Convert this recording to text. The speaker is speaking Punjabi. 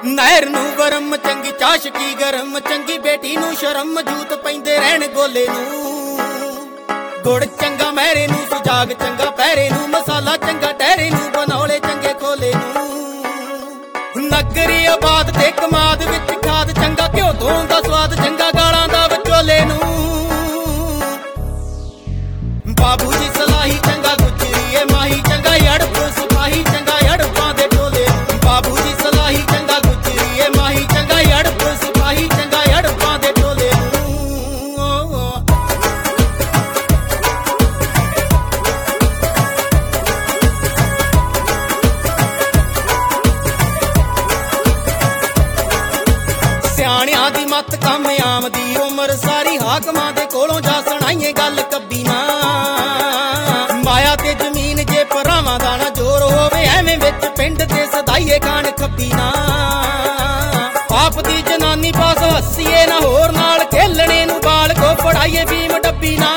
ਨਹਿਰ ਨੂੰ ਗਰਮ ਚੰਗੀ ਚਾਸ਼ਕੀ ਗਰਮ ਚੰਗੀ ਬੇਟੀ ਨੂੰ ਸ਼ਰਮ ਜੂਤ ਪੈਂਦੇ ਰਹਿਣ ਗੋਲੇ ਨੂੰ ਗੁੜ ਚੰਗਾ ਮਹਿਰੇ ਨੂੰ ਸੁਜਾਗ ਚੰਗਾ ਪਹਿਰੇ ਨੂੰ ਮਸਾਲਾ ਚੰਗਾ ਟਹਿਰੇ ਨੂੰ ਬਣੌਲੇ ਚੰਗੇ ਖੋਲੇ ਨੂੰ ਨਗਰੀ ਆਬਾਦ ਤੇ ਕਮਾਦ ਵਿੱਚ ਖਾਦ ਚੰਗਾ ਘਿਓ ਤੋਂ ਦਾ ਸਵਾਦ ਚੰਗਾ ਗਾਲਾਂ ਦਾ ਵਿਚੋਲੇ ਨੂੰ ਬਾਬੂ ਜੀ ਸਲਾਹੀ ਚੰਗਾ ਗੁਜਰੀਏ ਮਾਹੀ ਚੰਗਾ ਅੜਪ ਸਿਪਾਹੀ ਚੰਗਾ ਅੜਪਾਂ ਦੇ ਟੋਲੇ ਬਾਬੂ ਜੀ ਸਲਾਹੀ ਚੰਗਾ ਗੁਜਰੀਏ ਮਾਹੀ ਚੰਗਾ ਅੜਪ ਸਿਪਾਹੀ ਚੰਗਾ ਅੜਪਾਂ ਦੇ ਟੋਲੇ ਸਿਆਣਿਆਂ ਦੀ ਮੱਤ ਕੰਮ ਆਮ ਦੀ ਉਮਰ ਸਾਰੀ ਹਾਕਮਾਂ ਦੇ ਕੋਲੋਂ ਜਾ ਸੁਣਾਈਏ ਗੱਲ ਕੱਬੀ ਨਾ ਮਾਇਆ ਤੇ ਜ਼ਮੀਨ ਜੇ ਭਰਾਵਾਂ ਦਾ ਨਾ ਜ਼ੋਰ ਹੋਵੇ ਐਵੇਂ ਵਿੱਚ ਪਿੰਡ ਤੇ ਸਦਾਈਏ ਖਾਣ ਖੱਬੀ ਨਾ ਆਪ ਦੀ ਜਨਾਨੀ ਪਾਸ ਹੱਸੀਏ ਨਾ ਹੋਰ ਨਾਲ ਖੇਲਣੇ ਨੂੰ ਬਾਲ ਕੋ ਫੜਾਈਏ ਫੀਮ ਡੱਬੀ ਨਾ